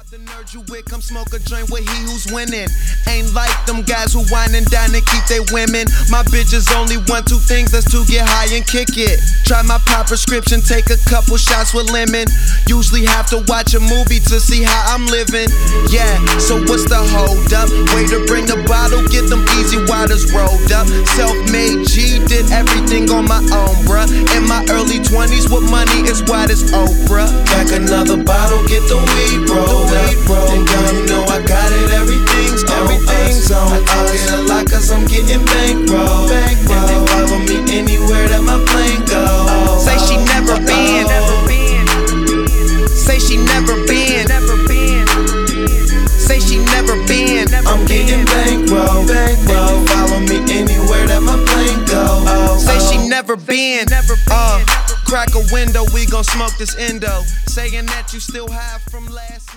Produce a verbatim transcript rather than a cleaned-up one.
The nerd you with, come smoke a joint with he who's winning. Ain't like them guys who wine and dine and keep they women. My bitches only want two things, that's to get high and kick it. Try my pop prescription, take a couple shots with lemon. Usually have to watch a movie to see how I'm living. Yeah, so what's the hold up? Way to bring the bottle, get them easy waters rolled up. Self-made G, did everything on my own, bruh. In my early twenties with money as wide as Oprah. Back another bottle, get the weed rolled up. Think I know I got it, everything's on everything's on. I talk it a lot cause I'm getting bankroll. And they follow me anywhere that my plane goes. Say she never been, say she never been, say she never been. I'm getting bankroll. And they follow me anywhere that my plane goes. Say she never been, uh, crack a window, we gon' smoke this endo. Saying that you still have from last